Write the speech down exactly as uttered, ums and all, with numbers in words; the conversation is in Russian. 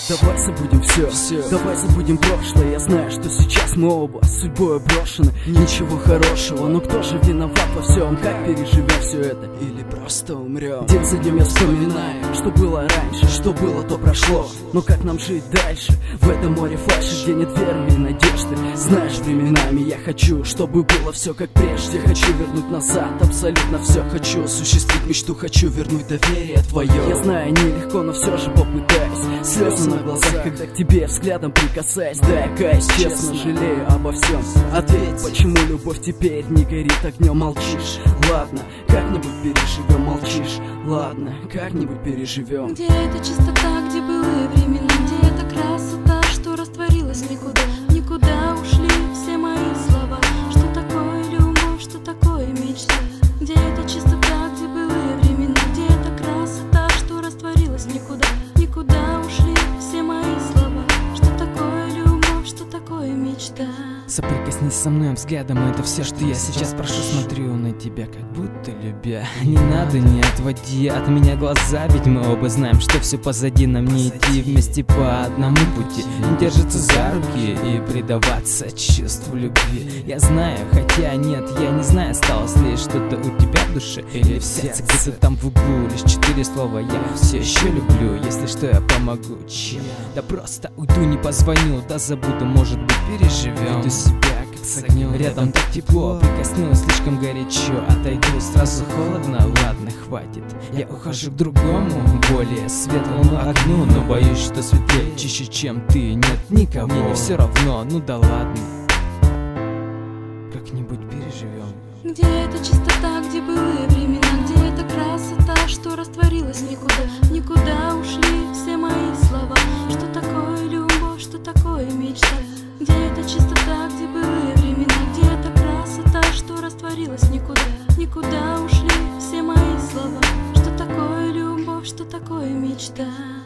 Давай забудем все, все, давай забудем прошлое. Я знаю, что сейчас мы оба судьбой брошены. Ничего хорошего, но кто же виноват во всем? Как переживем все это? Или просто умрем? День за днем я вспоминаю, что было раньше. Что было, то прошло, но как нам жить дальше? В этом море фальши, где нет веры и надежды. Знаешь, временами я хочу, чтобы было все как прежде. Хочу вернуть назад абсолютно все. Хочу осуществить мечту, хочу вернуть доверие твое. Я знаю, нелегко, но все же попытаюсь. Слезы на глазах, когда к тебе взглядом прикасаюсь. Да, я каюсь, честно, жалею обо всем. Ответь, почему любовь теперь не горит огнем? Молчишь, ладно, как-нибудь переживем. Молчишь, ладно, как-нибудь переживем. Где эта чистота, где былые времена? Где эта красота, что растворилась никуда? Никуда ушли все мои слова. Что такое любовь, что такое мечта? Где эта чистота, где былые времена? Где эта красота, что растворилась никуда? Никуда ушли все мои слова. Что такое любовь, что такое мечта? Соприкоснись со мной взглядом, это все, что я сейчас прошу. Смотрю на тебя, как будто любя. Не надо, не отводи от меня глаза, ведь мы оба знаем, что все позади. Нам не идти вместе по одному пути, не держаться за руки и предаваться чувству любви. Я знаю, хотя нет, я не знаю, осталось ли что-то у тебя в душе или в сердце, где-то там в углу. Лишь четыре слова: я все еще люблю. Если что, я помогу. Чем? Да просто уйду, не позвоню, да забуду, может быть, переживем. Веду себя как с огнем, рядом так тепло, прикоснулась слишком горячо. Отойду, сразу холодно, ладно, хватит. Я ухожу к другому, более светлому огню, но боюсь, что светлее, чище, чем ты. Нет никого, мне не все равно, ну да ладно, как-нибудь переживем. Где эта чистота, где былые времена? Где эта красота, что растворилась никуда? Никуда ушли все мои слова. Что такое любовь, что такое мечта? Где эта чистота, где былые времена? Где эта красота, что растворилась никуда? Никуда ушли все мои слова. Что такое любовь, что такое мечта?